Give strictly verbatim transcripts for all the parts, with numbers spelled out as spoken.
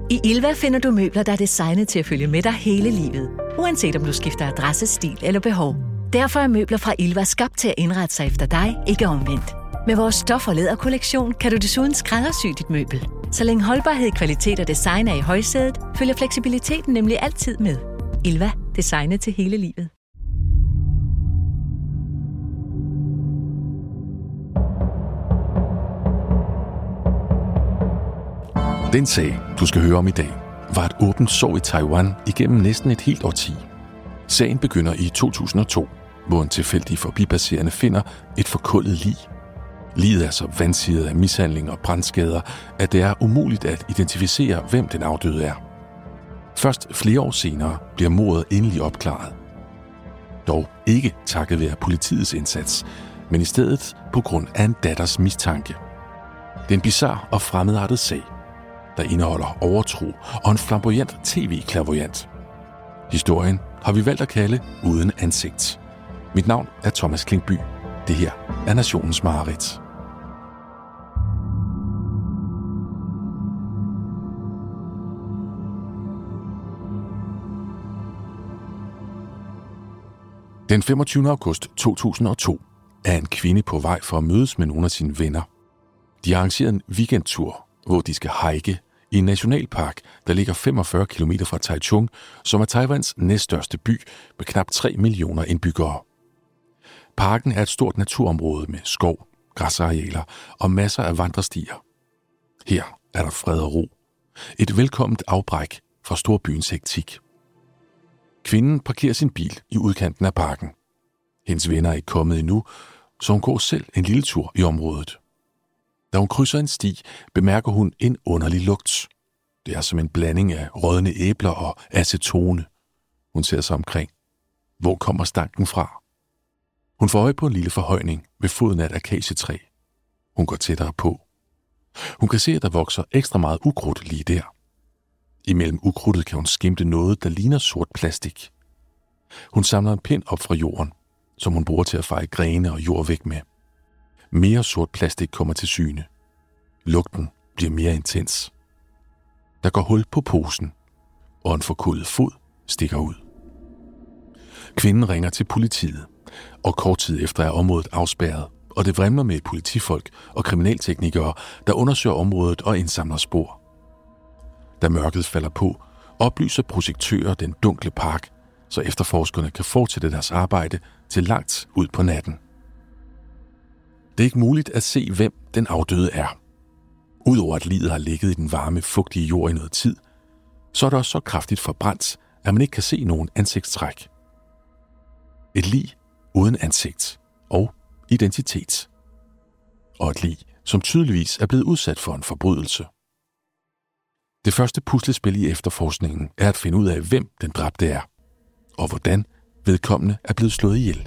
I Ilva finder du møbler, der er designet til at følge med dig hele livet. Uanset om du skifter adresse, stil eller behov. Derfor er møbler fra Ilva skabt til at indrette sig efter dig, ikke omvendt. Med vores stof- og læderkollektion kan du desuden skræddersy dit møbel. Så længe holdbarhed, kvalitet og design er i højsædet, følger fleksibiliteten nemlig altid med. Ilva. Designet til hele livet. Den sag, du skal høre om i dag, var et åbent sår i Taiwan igennem næsten et helt årti. Sagen begynder i to tusind og to, hvor en tilfældig forbipasserende finder et forkullet lig. Liget er så vansiret af mishandling og brandskader, at det er umuligt at identificere, hvem den afdøde er. Først flere år senere bliver mordet endelig opklaret. Dog ikke takket være politiets indsats, men i stedet på grund af en datters mistanke. Det er en bizarre og fremmedartet sag, der indeholder overtro og en flamboyant tv-clairvoyant. Historien har vi valgt at kalde Uden ansigt. Mit navn er Thomas Klinkby. Det her er Nationens Mareridt. Den femogtyvende august to tusind og to er en kvinde på vej for at mødes med nogle af sine venner. De har arrangeret en weekendtur, hvor de skal hike i en nationalpark, der ligger femogfyrre kilometer fra Taichung, som er Taiwans næststørste by med knap tre millioner indbyggere. Parken er et stort naturområde med skov, græsarealer og masser af vandrestier. Her er der fred og ro. Et velkomment afbræk fra storbyens hektik. Kvinden parkerer sin bil i udkanten af parken. Hendes venner er ikke kommet endnu, så hun går selv en lille tur i området. Da hun krydser en sti, bemærker hun en underlig lugt. Det er som en blanding af rådne æbler og acetone. Hun ser sig omkring. Hvor kommer stanken fra? Hun får øje på en lille forhøjning ved foden af et akacietræ. Hun går tættere på. Hun kan se, at der vokser ekstra meget ukrudt lige der. Imellem ukrudtet kan hun skimte noget, der ligner sort plastik. Hun samler en pind op fra jorden, som hun bruger til at feje grene og jord væk med. Mere sort plastik kommer til syne. Lugten bliver mere intens. Der går hul på posen, og en forkullet fod stikker ud. Kvinden ringer til politiet, og kort tid efter er området afspærret, og det vrimler med politifolk og kriminalteknikere, der undersøger området og indsamler spor. Da mørket falder på, oplyser projektører den dunkle park, så efterforskerne kan fortsætte deres arbejde til langt ud på natten. Det er ikke muligt at se, hvem den afdøde er. Udover at liget har ligget i den varme, fugtige jord i noget tid, så er det også så kraftigt forbrændt, at man ikke kan se nogen ansigtstræk. Et lig uden ansigt og identitet. Og et lig, som tydeligvis er blevet udsat for en forbrydelse. Det første puslespil i efterforskningen er at finde ud af, hvem den dræbte er, og hvordan vedkommende er blevet slået ihjel.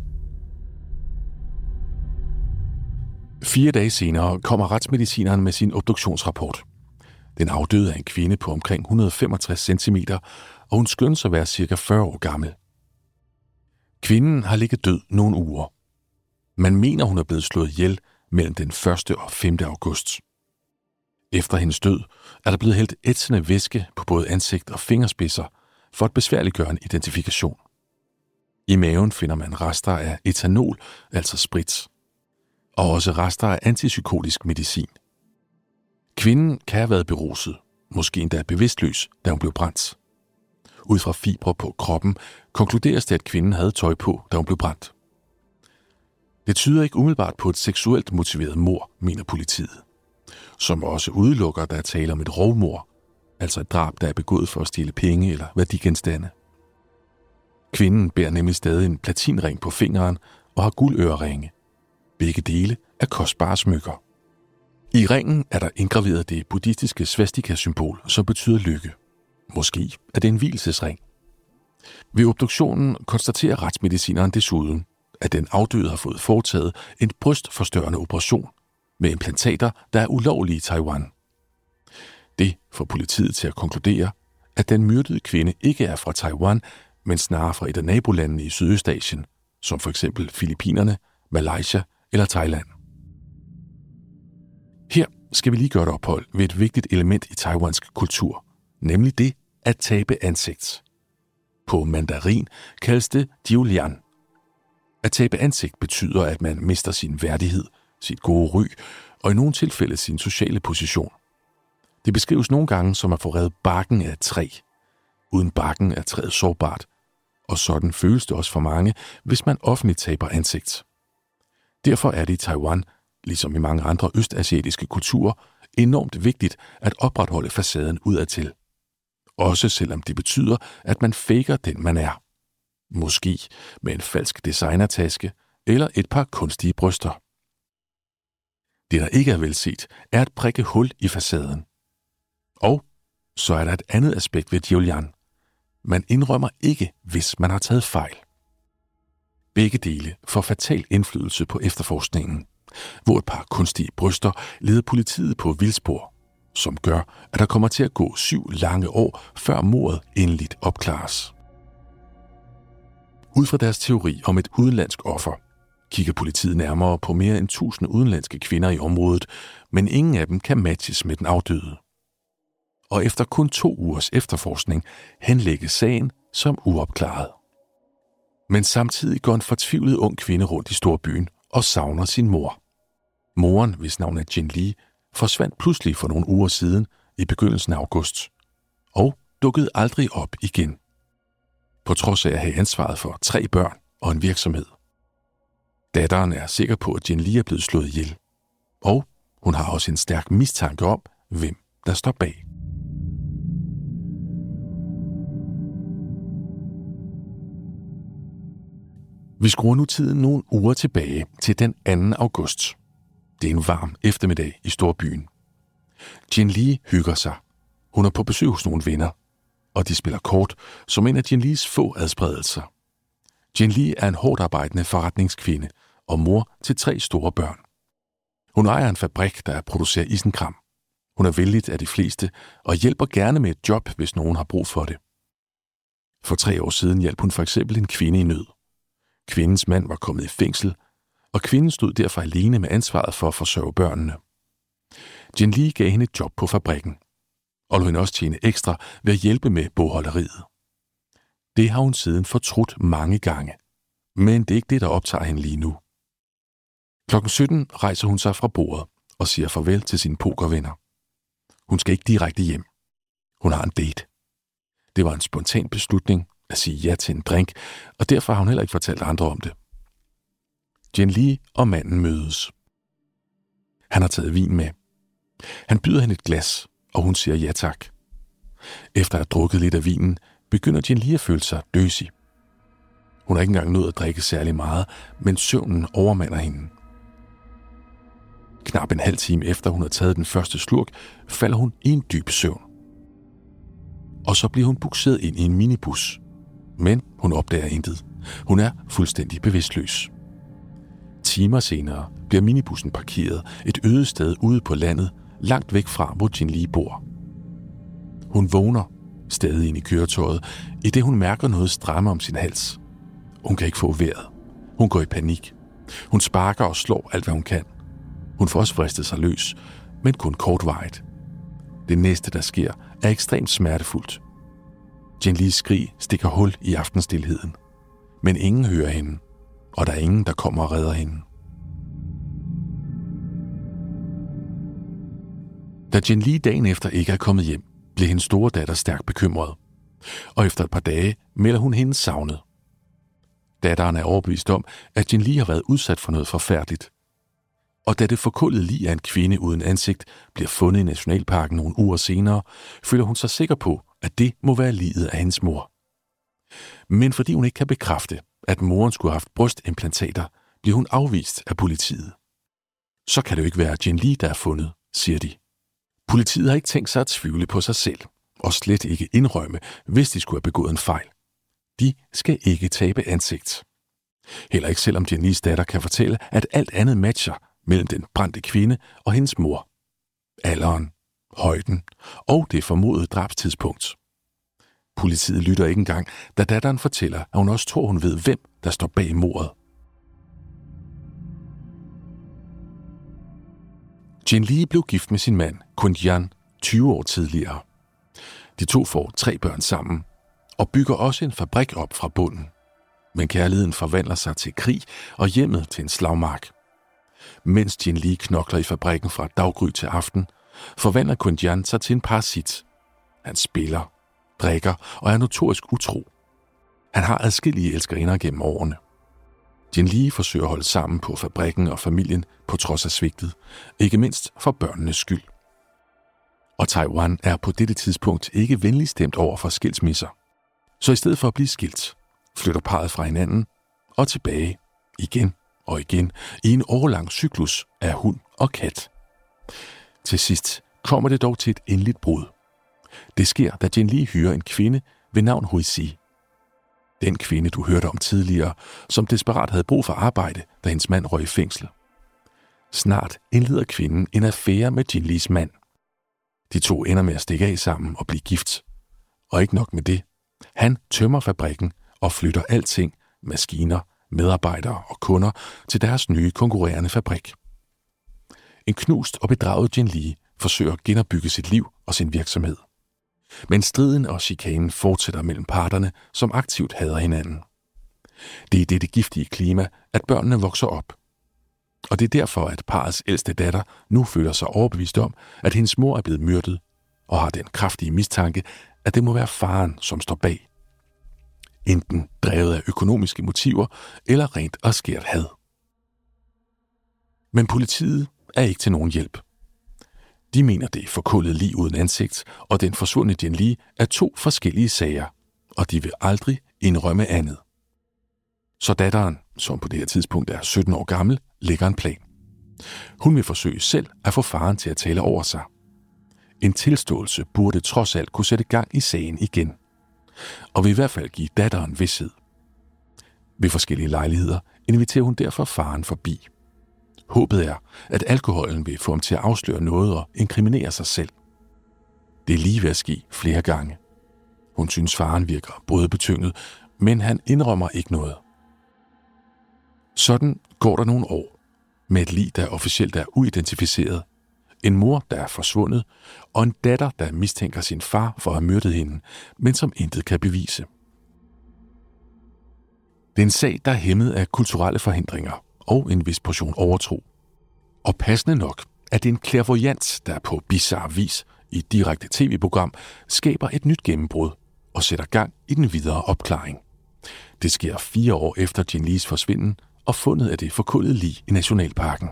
Fire dage senere kommer retsmedicineren med sin obduktionsrapport. Den afdøde er en kvinde på omkring et hundrede og femogtres centimeter, og hun skønnes at være cirka fyrre år gammel. Kvinden har ligget død nogle uger. Man mener, hun er blevet slået ihjel mellem den første og femte august. Efter hendes død er der blevet hældt ætsende væske på både ansigt og fingerspidser for at besværliggøre en identifikation. I maven finder man rester af etanol, altså sprit, og også rester af antipsykotisk medicin. Kvinden kan have været beruset, måske endda bevidstløs, da hun blev brændt. Ud fra fibre på kroppen konkluderes det, at kvinden havde tøj på, da hun blev brændt. Det tyder ikke umiddelbart på et seksuelt motiveret mord, mener politiet, som også udelukker, at der er tale om et rovmord, altså et drab, der er begået for at stjæle penge eller værdigenstande. Kvinden bærer nemlig stadig en platinring på fingeren og har guldøreringe. Begge dele er kostbare smykker. I ringen er der indgraveret det buddhistiske svastika-symbol, som betyder lykke. Måske er det en vielsesring. Ved obduktionen konstaterer retsmedicineren desuden, at den afdøde har fået foretaget en brystforstørrende operation med implantater, der er ulovlige i Taiwan. Det får politiet til at konkludere, at den myrdede kvinde ikke er fra Taiwan, men snarere fra et af nabolandene i Sydøstasien, som for eksempel Filippinerne, Malaysia eller Thailand. Her skal vi lige gøre et ophold ved et vigtigt element i taiwansk kultur, nemlig det at tabe ansigt. På mandarin kaldes det jiulian. At tabe ansigt betyder, at man mister sin værdighed, sit gode ry og i nogle tilfælde sin sociale position. Det beskrives nogle gange som at få revet barken af et træ. Uden barken er træet sårbart, og sådan føles det også for mange, hvis man offentligt taber ansigt. Derfor er det i Taiwan, ligesom i mange andre østasiatiske kulturer, enormt vigtigt at opretholde facaden udadtil. Også selvom det betyder, at man faker den, man er. Måske med en falsk designertaske eller et par kunstige bryster. Det, der ikke er velset, er at prikke hul i facaden. Og så er der et andet aspekt ved jiulian. Man indrømmer ikke, hvis man har taget fejl. Begge dele får fatal indflydelse på efterforskningen, hvor et par kunstige bryster leder politiet på vildspor, som gør, at der kommer til at gå syv lange år, før mordet endeligt opklares. Ud fra deres teori om et udenlandsk offer, kigger politiet nærmere på mere end tusind udenlandske kvinder i området, men ingen af dem kan matches med den afdøde. Og efter kun to ugers efterforskning henlægges sagen som uopklaret. Men samtidig går en fortvivlet ung kvinde rundt i storbyen og savner sin mor. Moren, hvis navn er Jin Lee, forsvandt pludselig for nogle uger siden i begyndelsen af august, og dukkede aldrig op igen. På trods af at have ansvaret for tre børn og en virksomhed. Datteren er sikker på, at Jin Lee er blevet slået ihjel, og hun har også en stærk mistanke om, hvem der står bag. Vi skruer nu tiden nogle uger tilbage til den anden august. Det er en varm eftermiddag i storbyen. Jin Lee hygger sig. Hun er på besøg hos nogle venner, og de spiller kort som en af Jin Lees få adspredelser. Jin Lee er en hårdt arbejdende forretningskvinde og mor til tre store børn. Hun ejer en fabrik, der producerer isenkram. Hun er vellidt af de fleste og hjælper gerne med et job, hvis nogen har brug for det. For tre år siden hjalp hun for eksempel en kvinde i nød. Kvindens mand var kommet i fængsel, og kvinden stod derfor alene med ansvaret for at forsørge børnene. Jin Lee gav hende et job på fabrikken, og lod hende også tjene ekstra ved at hjælpe med bogholderiet. Det har hun siden fortrudt mange gange, men det er ikke det, der optager hende lige nu. klokken sytten rejser hun sig fra bordet og siger farvel til sine pokervenner. Hun skal ikke direkte hjem. Hun har en date. Det var en spontan beslutning at sige ja til en drink, og derfor har hun heller ikke fortalt andre om det. Jin Lee og manden mødes. Han har taget vin med. Han byder hende et glas, og hun siger ja tak. Efter at have drukket lidt af vinen, begynder Jin Lee at føle sig døsig. Hun har ikke engang nået at drikke særlig meget, men søvnen overmander hende. Knap en halv time efter hun har taget den første slurk, falder hun i en dyb søvn. Og så bliver hun bukseret ind i en minibus. Men hun opdager intet. Hun er fuldstændig bevidstløs. Timer senere bliver minibussen parkeret et øde sted ude på landet, langt væk fra, hvor Jin Lee bor. Hun vågner, stadig inde i køretøjet, i det hun mærker noget stramme om sin hals. Hun kan ikke få vejret. Hun går i panik. Hun sparker og slår alt, hvad hun kan. Hun får også fristet sig løs, men kun kortvarigt. Det næste, der sker, er ekstremt smertefuldt. Jin Lees skrig stikker hul i aftenstilheden. Men ingen hører hende, og der er ingen, der kommer og redder hende. Da Jin Lee dagen efter ikke er kommet hjem, bliver hendes store datter stærkt bekymret. Og efter et par dage melder hun hende savnet. Datteren er overbevist om, at Jin Lee har været udsat for noget forfærdeligt. Og da det forkullede lig af en kvinde uden ansigt bliver fundet i nationalparken nogle uger senere, føler hun sig sikker på, at det må være liget af hendes mor. Men fordi hun ikke kan bekræfte, at moren skulle have haft brystimplantater, bliver hun afvist af politiet. Så kan det jo ikke være Jin Lee, der er fundet, siger de. Politiet har ikke tænkt sig at tvivle på sig selv, og slet ikke indrømme, hvis de skulle have begået en fejl. De skal ikke tabe ansigt. Heller ikke selvom Jin Lees datter kan fortælle, at alt andet matcher mellem den brændte kvinde og hendes mor. Alderen, højden og det formodede drabstidspunkt. Politiet lytter ikke engang, da datteren fortæller, at hun også tror, hun ved, hvem der står bag mordet. Jin Lee blev gift med sin mand, Kun Yan, tyve år tidligere. De to får tre børn sammen og bygger også en fabrik op fra bunden. Men kærligheden forvandler sig til krig og hjemmet til en slagmark. Mens Jin Lee knokler i fabrikken fra daggry til aften, forvandler Kun Jian sig til en parasit. Han spiller, drikker og er notorisk utro. Han har adskillige elskerinder gennem årene. Jin Lee forsøger at holde sammen på fabrikken og familien på trods af svigtet, ikke mindst for børnenes skyld. Og Taiwan er på dette tidspunkt ikke venlig stemt over for skilsmisser. Så i stedet for at blive skilt, flytter parret fra hinanden og tilbage igen og igen i en årelang cyklus af hund og kat. Til sidst kommer det dog til et endeligt brud. Det sker, da Jin Lee hyrer en kvinde ved navn Hui Si. Den kvinde, du hørte om tidligere, som desperat havde brug for arbejde, da hendes mand røg i fængsel. Snart indleder kvinden en affære med Jin Lees mand. De to ender med at stikke af sammen og blive gift. Og ikke nok med det. Han tømmer fabrikken og flytter alting, maskiner, medarbejdere og kunder, til deres nye konkurrerende fabrik. En knust og bedraget Jin Lee forsøger at genopbygge sit liv og sin virksomhed. Men striden og chikanen fortsætter mellem parterne, som aktivt hader hinanden. Det er i dette giftige klima, at børnene vokser op. Og det er derfor, at parrets ældste datter nu føler sig overbevist om, at hendes mor er blevet myrdet, og har den kraftige mistanke, at det må være faren, som står bag. Enten drevet af økonomiske motiver, eller rent og skært had. Men politiet er ikke til nogen hjælp. De mener, det er forkullet lig uden ansigt, og den forsvundne Jin Lee er to forskellige sager, og de vil aldrig indrømme andet. Så datteren, som på det her tidspunkt er sytten år gammel, lægger en plan. Hun vil forsøge selv at få faren til at tale over sig. En tilståelse burde trods alt kunne sætte gang i sagen igen, og vil i hvert fald give datteren vished. Ved forskellige lejligheder inviterer hun derfor faren forbi. Håbet er, at alkoholen vil få ham til at afsløre noget og inkriminere sig selv. Det er lige ved at ske flere gange. Hun synes, faren virker brødbetynget, men han indrømmer ikke noget. Sådan går der nogle år, med et lig, der officielt er uidentificeret, en mor, der er forsvundet, og en datter, der mistænker sin far for at have myrdet hende, men som intet kan bevise. Det er en sag, der er hæmmet af kulturelle forhindringer og en vis portion overtro. Og passende nok, at det er en clairvoyant, der på bizarre vis i et direkte tv-program skaber et nyt gennembrud og sætter gang i den videre opklaring. Det sker fire år efter Jin Lees forsvinden og fundet af det forkullede lig i nationalparken.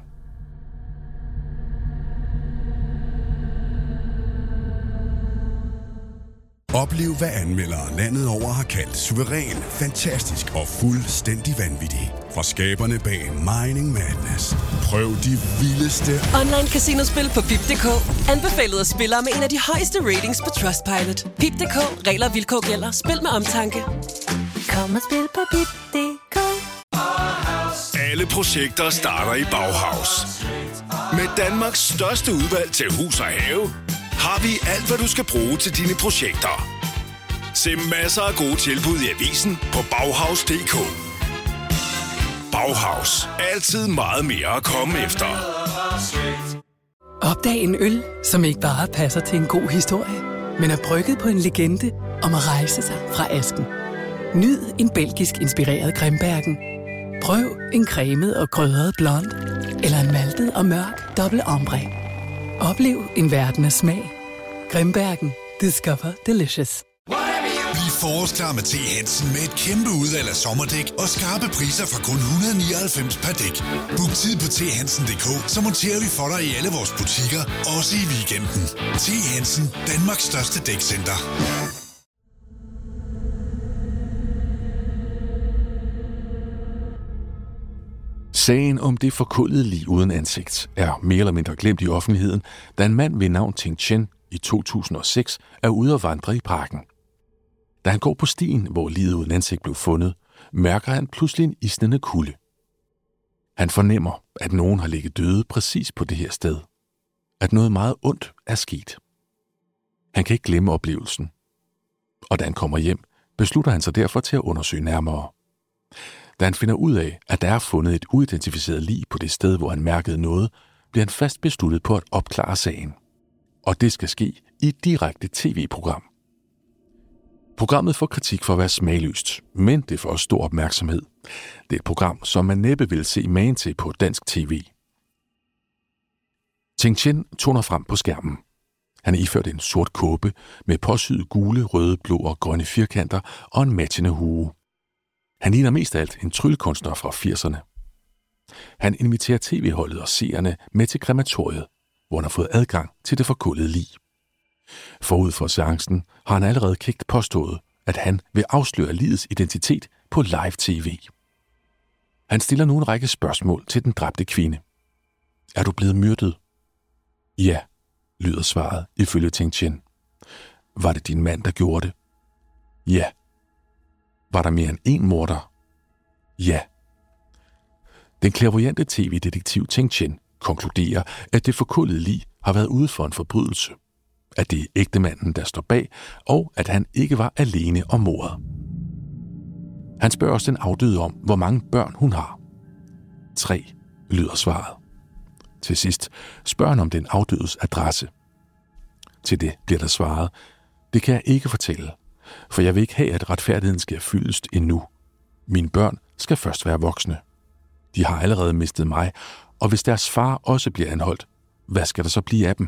Oplev, hvad anmeldere landet over har kaldt suveræn, fantastisk og fuldstændig vanvittig. Fra skaberne bag Mining Madness. Prøv de vildeste online casinospil på Pip punktum d k. Anbefalet af spillere med en af de højeste ratings på Trustpilot. Pip punktum d k. Regler og vilkår gælder. Spil med omtanke. Kom og spil på Pip punktum d k. Alle projekter starter i Bauhaus. Med Danmarks største udvalg til hus og have, har vi alt, hvad du skal bruge til dine projekter. Se masser af gode tilbud i avisen på Bauhaus punktum d k. Bauhaus. Altid meget mere at komme efter. Opdag en øl, som ikke bare passer til en god historie, men er brygget på en legende om at rejse sig fra asken. Nyd en belgisk inspireret Grimbergen. Prøv en cremet og krydret blond, eller en maltet og mørk dobbelt ambre. Oplev en verden af smag. Grimbergen. Discover delicious. Bliv forårsklar med T. Hansen med et kæmpe udvalg af sommerdæk og skarpe priser fra kun et hundrede og nioghalvfems per dæk. Book tid på t hansen punktum d k, så monterer vi for dig i alle vores butikker, også i weekenden. T. Hansen, Danmarks største dækcenter. Sagen om det forkullede lig uden ansigt er mere eller mindre glemt i offentligheden, da en mand ved navn Ting Chen i to tusind og seks er ude at vandre i parken. Da han går på stien, hvor liget uden ansigt blev fundet, mærker han pludselig en isnende kulde. Han fornemmer, at nogen har ligget døde præcis på det her sted. At noget meget ondt er sket. Han kan ikke glemme oplevelsen. Og da han kommer hjem, beslutter han sig derfor til at undersøge nærmere. Da han finder ud af, at der er fundet et uidentificeret lig på det sted, hvor han mærkede noget, bliver han fast besluttet på at opklare sagen. Og det skal ske i et direkte tv-program. Programmet får kritik for at være smagløst, men det får også stor opmærksomhed. Det er et program, som man næppe vil se magen til på dansk tv. Ting Chen toner frem på skærmen. Han er iført en sort kåbe med påsyede gule, røde, blå og grønne firkanter og en matchende hue. Han ligner mest af alt en tryllekunstner fra firserne. Han inviterer tv-holdet og seerne med til krematoriet, hvor han har fået adgang til det forkullede lig. Forud for seancen har han allerede kægt påstået, at han vil afsløre ligets identitet på live tv. Han stiller nu en række spørgsmål til den dræbte kvinde. Er du blevet myrdet? Ja, lyder svaret ifølge Ting Chen. Var det din mand, der gjorde det? Ja. Var der mere end én morder? Ja. Den clairvoyante tv-detektiv Ting Chen konkluderer, at det forkullede lig har været ude for en forbrydelse, at det er ægtemanden, der står bag, og at han ikke var alene om mordet. Han spørger også den afdøde om, hvor mange børn hun har. Tre, lyder svaret. Til sidst spørger han om den afdødes adresse. Til det bliver der svaret, det kan jeg ikke fortælle, for jeg vil ikke have, at retfærdigheden skal fyldes endnu. Mine børn skal først være voksne. De har allerede mistet mig, og hvis deres far også bliver anholdt, hvad skal der så blive af dem?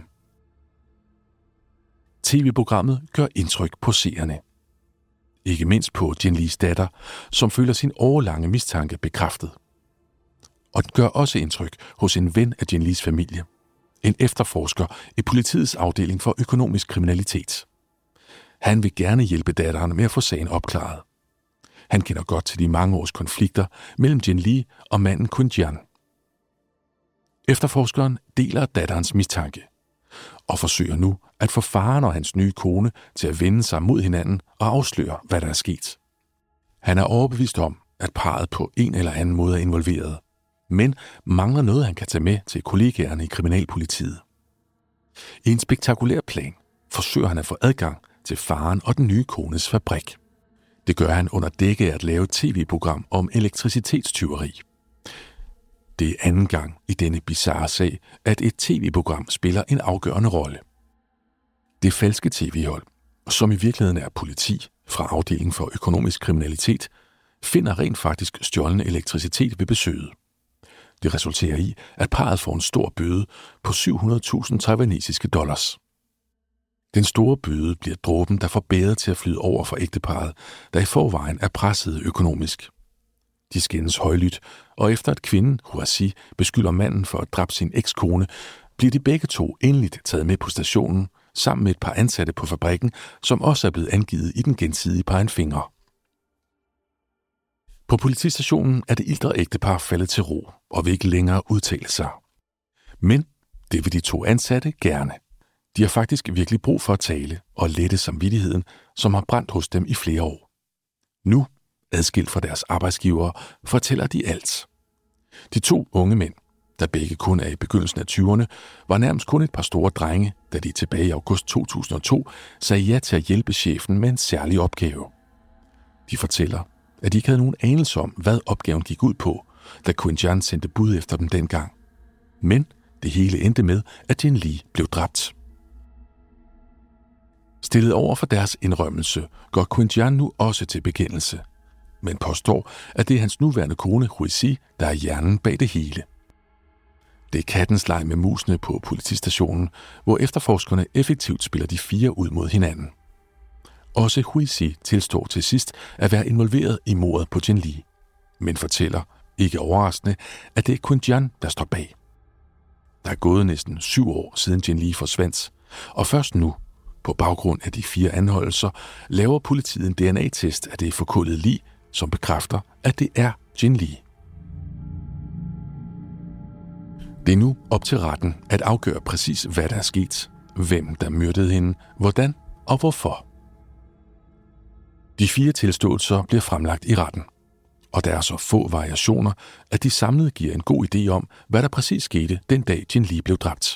T V-programmet gør indtryk på seerne. Ikke mindst på Jin Lees datter, som føler sin årelange mistanke bekræftet. Og den gør også indtryk hos en ven af Jin Lees familie, en efterforsker i politiets afdeling for økonomisk kriminalitet. Han vil gerne hjælpe datteren med at få sagen opklaret. Han kender godt til de mange års konflikter mellem Jin Lee og manden Kun Jian. Efterforskeren deler datterens mistanke og forsøger nu at få faren og hans nye kone til at vende sig mod hinanden og afsløre, hvad der er sket. Han er overbevist om, at parret på en eller anden måde er involveret, men mangler noget, han kan tage med til kollegaerne i kriminalpolitiet. I en spektakulær plan forsøger han at få adgang til faren og den nye kones fabrik. Det gør han under dække af at lave et tv-program om elektricitetstyveri. Det er anden gang i denne bizarre sag, at et tv-program spiller en afgørende rolle. Det falske tv-hold, som i virkeligheden er politi fra afdelingen for økonomisk kriminalitet, finder rent faktisk stjålen elektricitet ved besøget. Det resulterer i, at parret får en stor bøde på syv hundrede tusind taiwanesiske dollars. Den store bøde bliver dråben, der får bæret til at flyde over for ægteparret, der i forvejen er presset økonomisk. De skændes højlydt, og efter at kvinden, Huasi, beskylder manden for at dræbe sin ekskone, bliver de begge to endeligt taget med på stationen, sammen med et par ansatte på fabrikken, som også er blevet angivet i den gensidige pegen fingre. På politistationen er det ældre ægtepar faldet til ro og vil ikke længere udtale sig. Men det vil de to ansatte gerne. De har faktisk virkelig brug for at tale og lette samvittigheden, som har brændt hos dem i flere år. Nu, adskilt fra deres arbejdsgivere, fortæller de alt. De to unge mænd, der begge kun er i begyndelsen af tyverne, var nærmest kun et par store drenge, da de tilbage i august to tusind og to sagde ja til at hjælpe chefen med en særlig opgave. De fortæller, at de ikke havde nogen anelse om, hvad opgaven gik ud på, da Kun Jian sendte bud efter dem dengang. Men det hele endte med, at Jin Lee blev dræbt. Stillet over for deres indrømmelse, går Kun Jian nu også til bekendelse, men påstår, at det er hans nuværende kone, Huisi, der er hjernen bag det hele. Det er kattens leg med musene på politistationen, hvor efterforskerne effektivt spiller de fire ud mod hinanden. Også Huisi tilstår til sidst at være involveret i mordet på Jin Lee, men fortæller, ikke overraskende, at det er Kun Jian, der står bag. Der er gået næsten syv år siden Jin Lee forsvandt, og først nu, på baggrund af de fire anholdelser, laver politiet en D N A-test af det forkullede lig, som bekræfter, at det er Jin Lee. Det er nu op til retten at afgøre præcis, hvad der er sket, hvem der myrdede hende, hvordan og hvorfor. De fire tilståelser bliver fremlagt i retten, og der er så få variationer, at de samlet giver en god idé om, hvad der præcis skete den dag Jin Lee blev dræbt.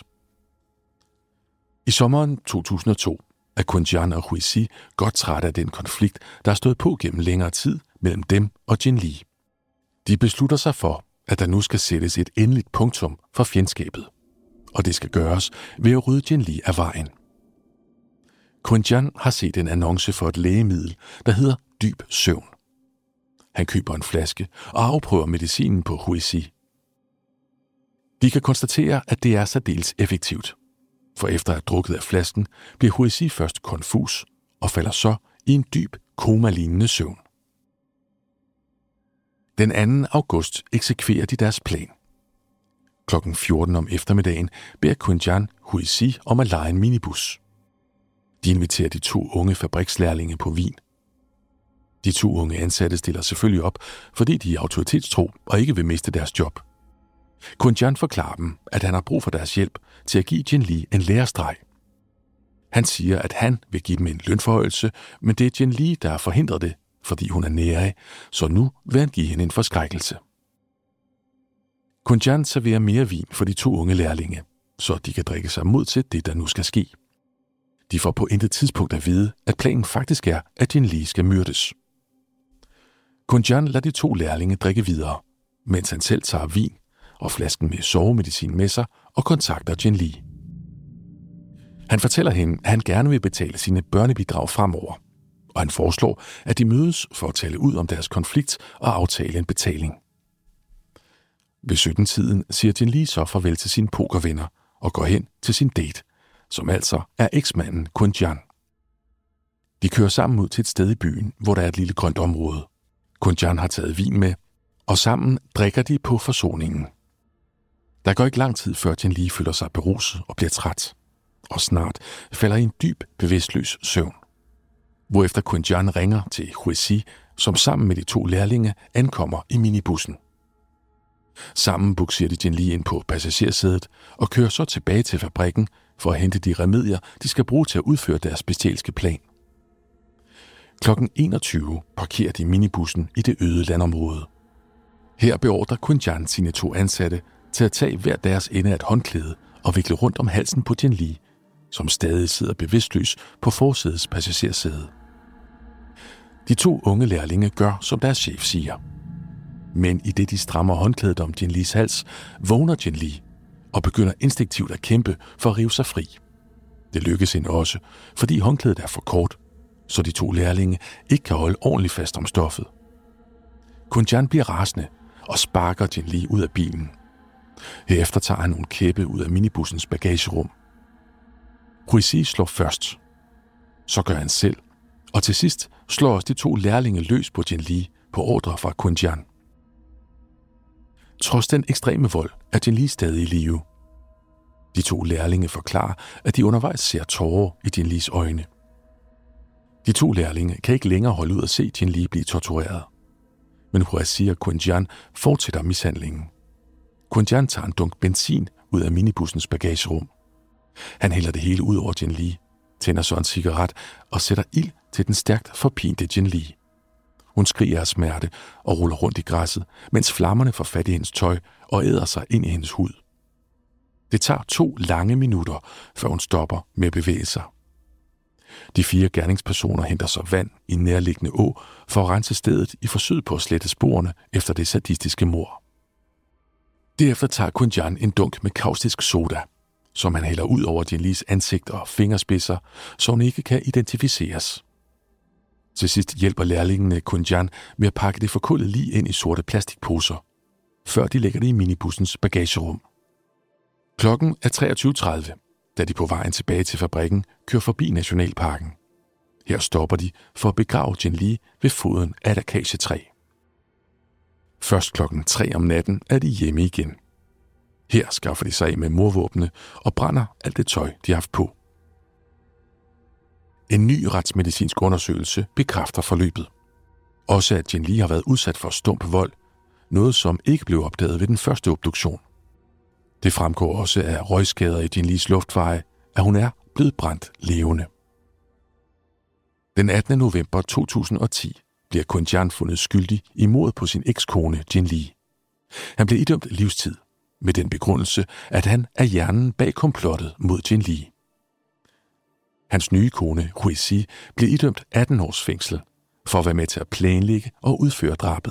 I sommeren to tusind og to er Kun Jian og Huisi godt trætte af den konflikt, der har stået på gennem længere tid mellem dem og Jin Lee. De beslutter sig for, at der nu skal sættes et endeligt punktum for fjendskabet, og det skal gøres ved at rydde Jin Lee af vejen. Kun-Jan har set en annonce for et lægemiddel, der hedder dyb søvn. Han køber en flaske og afprøver medicinen på Huizi. De kan konstatere, at det er særdeles effektivt. For efter at have drukket af flasken, bliver Huizi først konfus og falder så i en dyb, koma-lignende søvn. Den anden august eksekverer de deres plan. Klokken fjorten om eftermiddagen beder Kun-Jan Huizi om at leje en minibus. De inviterer de to unge fabrikslærlinge på vin. De to unge ansatte stiller selvfølgelig op, fordi de er autoritetstro og ikke vil miste deres job. Kun-Jan forklarer dem, at han har brug for deres hjælp til at give Jianli en lærestreg. Han siger, at han vil give dem en lønforhøjelse, men det er Jianli, der har forhindret det, fordi hun er nærig, så nu vil han give hende en forskrækkelse. Kun-Jan serverer mere vin for de to unge lærlinge, så de kan drikke sig mod til det, der nu skal ske. De får på intet tidspunkt at vide, at planen faktisk er, at Jianli skal myrdes. Kun-Jan lader de to lærlinge drikke videre, mens han selv tager vin og flasken med sovemedicin med sig og kontakter Jianli. Han fortæller hende, at han gerne vil betale sine børnebidrag fremover, og han foreslår, at de mødes for at tale ud om deres konflikt og aftale en betaling. Ved sytten-tiden siger Jianli så farvel til sine pokervenner og går hen til sin date, som altså er eksmanden Kun-Jan. De kører sammen ud til et sted i byen, hvor der er et lille grønt område. Kun-Jan har taget vin med, og sammen drikker de på forsoningen. Der går ikke lang tid, før Jianli føler sig beruset og bliver træt, og snart falder i en dyb, bevidstløs søvn. Hvorefter Kun-Jan ringer til Huizi, som sammen med de to lærlinge ankommer i minibussen. Sammen bukserer de Jianli ind på passagersædet og kører så tilbage til fabrikken for at hente de remedier, de skal bruge til at udføre deres bestialske plan. Klokken enogtyve parkerer de minibussen i det øde landområde. Her beordrer Kun-Jan sine to ansatte til at tage hver deres ende af et håndklæde og vikle rundt om halsen på Jianli, som stadig sidder bevidstløs på forsædets passagersæde. De to unge lærlinge gør, som deres chef siger. Men i det de strammer håndklædet om Jianlis hals, vågner Jianli og begynder instinktivt at kæmpe for at rive sig fri. Det lykkes hende også, fordi håndklædet er for kort, så de to lærlinge ikke kan holde ordentligt fast om stoffet. Kun-Jan bliver rasende og sparker Jianli ud af bilen. Herefter tager han nogle kæppe ud af minibussens bagagerum. Huizi slår først. Så gør han selv, og til sidst slår også de to lærlinge løs på Jianli på ordre fra Kun-Jan. Trods den ekstreme vold er Jianli stadig i live. De to lærlinge forklarer, at de undervejs ser tårer i Jianlis øjne. De to lærlinge kan ikke længere holde ud at se Jianli blive tortureret. Men Huizi og Kun-Jan fortsætter mishandlingen. Kun-Jan tager en dunk benzin ud af minibussens bagagerum. Han hælder det hele ud over Jianli, tænder så en cigaret og sætter ild til den stærkt forpinte Jianli. Hun skriger af smerte og ruller rundt i græsset, mens flammerne får fat i hendes tøj og æder sig ind i hendes hud. Det tager to lange minutter, før hun stopper med at bevæge sig. De fire gerningspersoner henter så vand i en nærliggende å for at rense stedet i forsøget på at slette sporene efter det sadistiske mord. Derefter tager Kun-Jan en dunk med kaustisk soda, som han hælder ud over Jianlis ansigt og fingerspidser, så hun ikke kan identificeres. Til sidst hjælper lærlingene Kun-Jan med at pakke det forkullede lig ind i sorte plastikposer, før de lægger det i minibussens bagagerum. Klokken er treogtyve tredive, da de på vejen tilbage til fabrikken kører forbi Nationalparken. Her stopper de for at begrave Jianli ved foden af et akacietræ. Først klokken tre om natten er de hjemme igen. Her skaffer de sig af med mordvåbne og brænder alt det tøj, de har haft på. En ny retsmedicinsk undersøgelse bekræfter forløbet. Også at Jianli har været udsat for stump vold, noget som ikke blev opdaget ved den første obduktion. Det fremgår også af røgskader i Jianlis luftveje, at hun er blevet brændt levende. Den attende november to tusind og ti bliver Kun-Jan fundet skyldig i mordet på sin ekskone Jianli. Han blev idømt livstid, med den begrundelse, at han er hjernen bag komplottet mod Jianli. Hans nye kone, Huizi, blev idømt atten års fængsel for at være med til at planlægge og udføre drabet.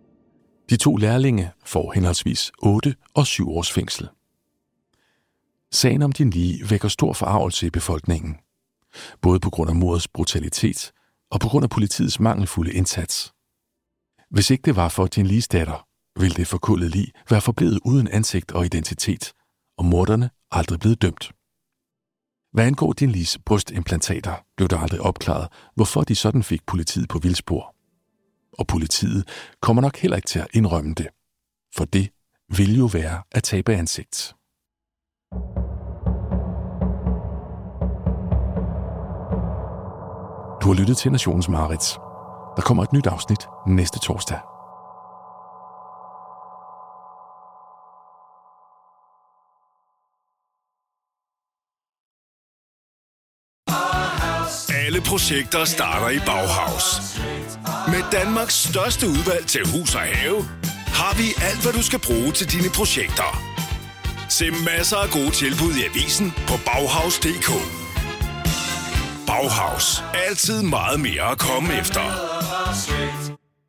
De to lærlinge får henholdsvis otte og syv års fængsel. Sagen om Jin Lee vækker stor forargelse i befolkningen. Både på grund af mordets brutalitet og på grund af politiets mangelfulde indsats. Hvis ikke det var for Jin Lees datter, ville det forkullede lig være forblevet uden ansigt og identitet, og morderne aldrig blevet dømt. Hvad angår Jin Lees brystimplantater, blev der aldrig opklaret, hvorfor de sådan fik politiet på vildspor. Og politiet kommer nok heller ikke til at indrømme det, for det vil jo være at tabe ansigt. Du har lyttet til Nationens Mareridt. Der kommer et nyt afsnit næste torsdag. Alle projekter starter i Bauhaus. Med Danmarks største udvalg til hus og have, har vi alt, hvad du skal bruge til dine projekter. Se masser af gode tilbud i avisen på Bauhaus punktum d k. Bauhaus. Altid meget mere at komme efter.